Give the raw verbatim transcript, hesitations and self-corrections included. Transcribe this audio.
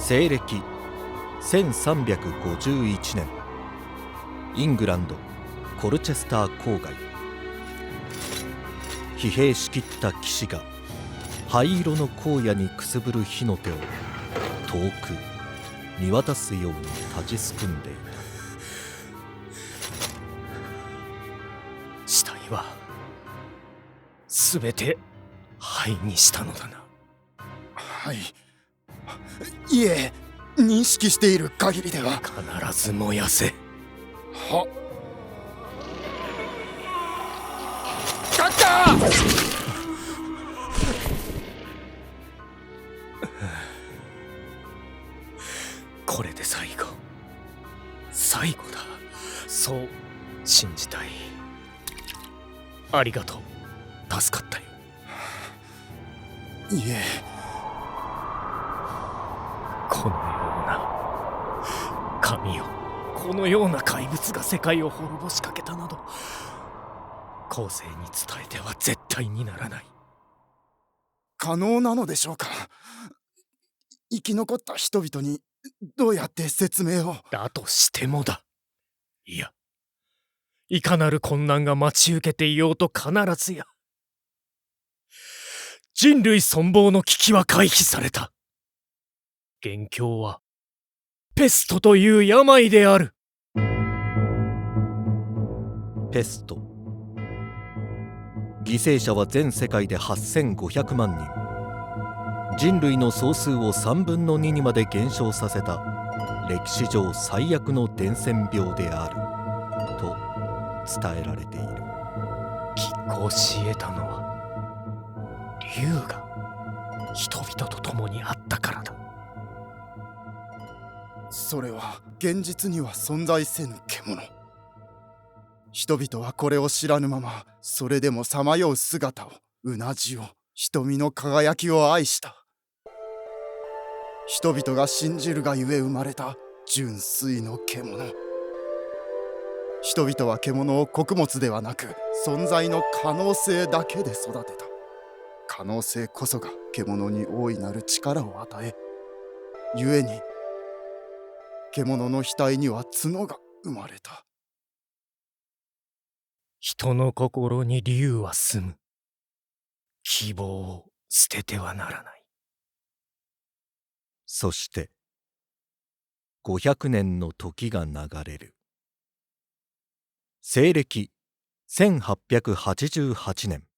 西暦せんさんびゃくごじゅういちねん、イングランドコルチェスター郊外、疲弊しきった騎士が灰色の荒野にくすぶる火の手を遠く見渡すように立ちすくんでいた。 死体はすべて灰にしたのだな。 はい。いえ、認識している限りでは。 必ず燃やせ。 はカッカーこれで最後、最後だ。そう信じたい。ありがとう、助かったよ。 いえ、 このような神よ、このような怪物が世界を滅ぼしかけたなど、後世に伝えては絶対にならない。 可能なのでしょうか。生き残った人々にどうやって説明を。 だとしてもだ。いや、いかなる困難が待ち受けていようと必ずや人類存亡の危機は回避された。元凶はペストという病である。 ペスト。犠牲者は全世界ではっせんごひゃくまんにん。人類の総数をさんぶんのににまで減少させた歴史上最悪の伝染病であると伝えられている。 拮抗し得たのは竜が人々と共にあったからだ。 それは現実には存在せぬ獣。人々はこれを知らぬまま、それでもさまよう姿を、うなじを、瞳の輝きを愛した。人々が信じるがゆえ生まれた純粋の獣。人々は獣を穀物ではなく、存在の可能性だけで育てた。可能性こそが獣に大いなる力を与え、故に獣の額には角が生まれた。 人の心に竜は住む。希望を捨ててはならない。 そしてごひゃくねんの時が流れる。西暦せんはっぴゃくはちじゅうはちねん、